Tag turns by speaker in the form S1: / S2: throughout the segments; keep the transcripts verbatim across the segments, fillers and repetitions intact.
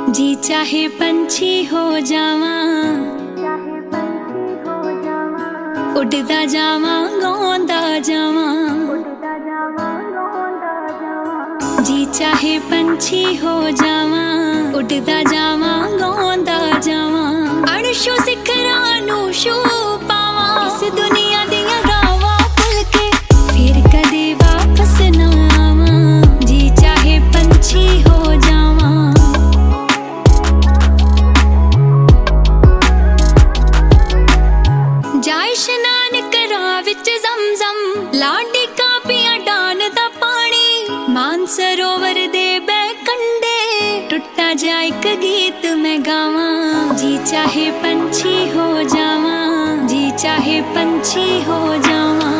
S1: जी चाहे पंछी हो जावा, उड़दा जावा गाउंदा जावा। जी चाहे पंछी हो जावा, उड़दा जावा गाउंदा जावा। अरशों सिखरा नू छू पावा, इस दुनिया दियां रावां भुल के फिर कदे वापस ना आवा। जी चाहे पंछी हो जावा। जाए शनान करा विच ज़मज़म, लाडी का पिया डान दा पानी। मानसरोवर दे बै कंडे, टुटा जाए एक गीत मैं गावां। जी चाहे पंछी हो जावा, जी चाहे पंछी हो जावा।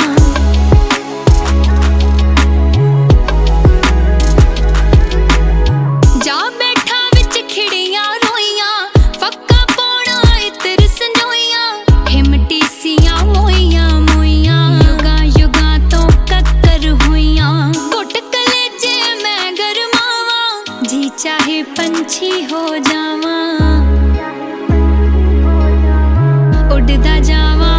S1: जा बैठा विच खिड़ियां रोइयां, फक्का पौना इतर संजोइयां। हिमटी सियां मोइयां मोइयां, युगा युगा तो कक्कर होइयां। घुट कलेजे मैं गरमावा, जी चाहे पंछी हो जावा। उड़दा जावा